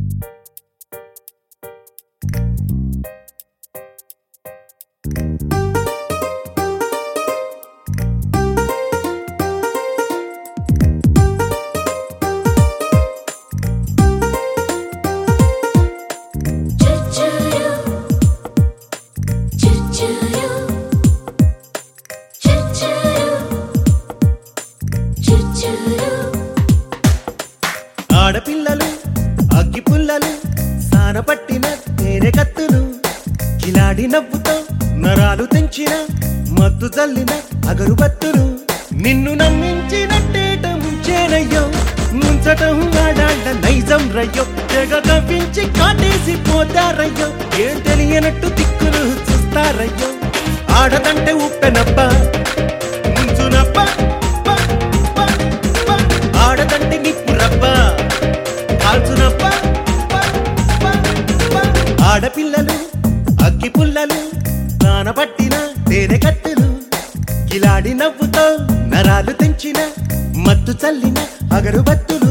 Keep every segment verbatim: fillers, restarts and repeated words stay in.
ఆడపిల్లలు అగ్గి పుల్లలు సానపట్టిన తేనె కత్తులు కిలాడి నవ్వుతో నరాలు తెంచిన మత్తు జల్లిన అగరుబత్తులు నిన్ను నమ్మించినట్టేట ముంచేనయ్యో ముంచటం ఆడాళ్ళ నైజం రయ్యో తెగ కవ్వించి కాటేసి పోతారయ్యో ఏం తెలియనట్టు దిక్కులు చూస్తారయ్యో ఆడదంటే ఉప్పెనప్ప ముంచునప్ప ఆడదంటే నిప్పు రప్ప కాల్చునప్ప ఆడపిల్లలు అగ్గి పుల్లలు నానబట్టిన తేనె కత్తులు కిలాడి నవ్వుతో నరాలు తెంచిన మత్తు చల్లిన అగరుబత్తులు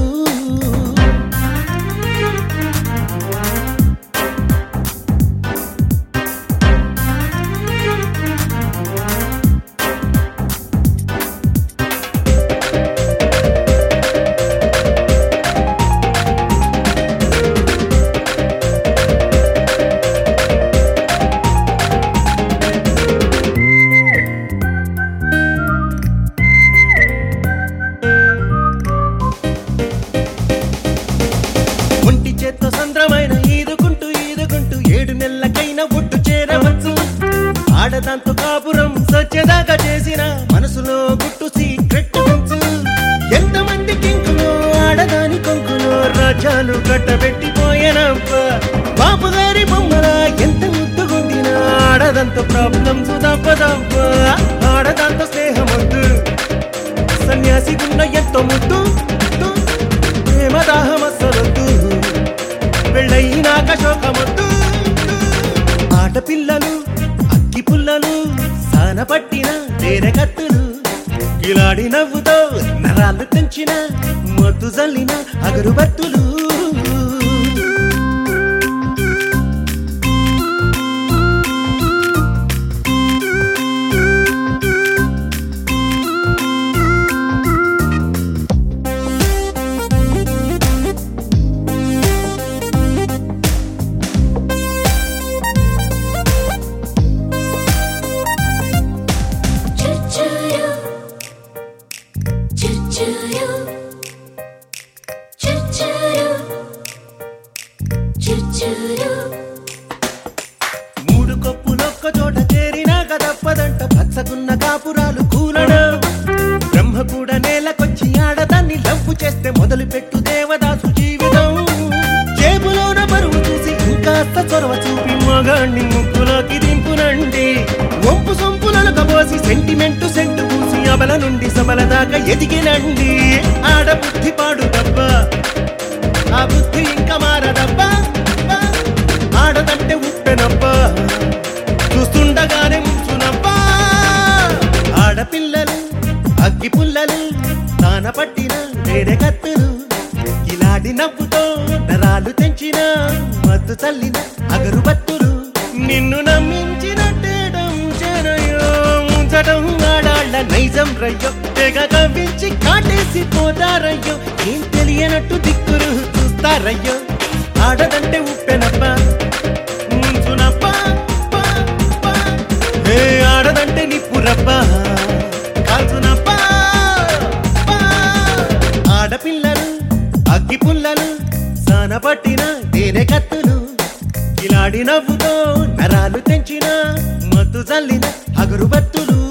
ఒంటి చేత్తో సంద్రమైన ఈదుకుంటూ ఈదుకుంటూ ఏడు నెలలకైనా ఒడ్డు చేరవచ్చు ఆడదాంతో కాపురం సచ్చేదాకా చేసిన మనసులో గుట్టు సీక్రెట్ ఉంచు ఎంతమంది కింకులో ఆడదాని కొంకులో రాజ్యాలు కట్టబెట్టిపోయానప్ప బాపుగారి బొమ్మల ఎంత ముద్దుగుందినా ఆడదంతో ప్రాబ్లమ్స్ తప్పదప్ప ఆడదాంతో స్నేహం వద్దు సన్యాసి గున్న ఎంతో ముద్దు ప్రేమ దాహమస్సలొద్దు పెళ్ళయినాక శోకమొద్దు ఆడపిల్లలు అగ్గి పుల్లలు సానపట్టిన తేనె కత్తులు కిలాడి నవ్వుతో నరాలు తెంచిన మత్తు జల్లిన అగరుబత్తులు మూడు కొప్పులొక్క చోట చేరినా కదప్పదంట పచ్చగున్న కాపురాలు కూలడం బ్రహ్మ కూడా నేలకొచ్చి ఆడదాన్ని లవ్వు చేస్తే మొదలు పెట్టు దేవదాసు జీవితం జేబులోన బరువు చూసి ఇంకాస్త చొరవ చూపి మగాణ్ణి ముక్కులోకి దింపునండి వంపు సొంపులను కబోసి సెంటిమెంటు సెంటు పూసి అబల నుండి సబల దాకా ఎదిగినండి ఆడబుద్ధి పాడు దబ్బ ఆ బుద్ధి ఇంకా మారదబ్బా ఆడదంటే ఉప్పెనప్ప చూస్తుండగానే ముంచునప్ప ఆడపిల్లలు అగ్గి పుల్లలు తానపట్టిన తేనె కత్తులు కిలాడి నవ్వుతో నరాలు తెంచిన మత్తు చల్లిన అగరుబత్తులు నిన్ను నమ్మించినట్టేడం చెరయ్యో ముంచటం ఆడాళ్ళ నైజం రయ్యో తెగ కవ్వించి కాటేసి పోతారయ్యో ఏం తెలియనట్టు దిక్కులు చూస్తారయ్యో ఆడదంటే ఉప్పెనప్ప ముంచునప్ప ఏ ఆడదంటే నిప్పురప్ప కాల్చునప్ప ఆడపిల్లలు అగ్గి పుల్లలు సానపట్టిన తేనె కత్తులు కిలాడి నవ్వుతో నరాలు తెంచిన మత్తు జల్లిన అగరుబత్తులు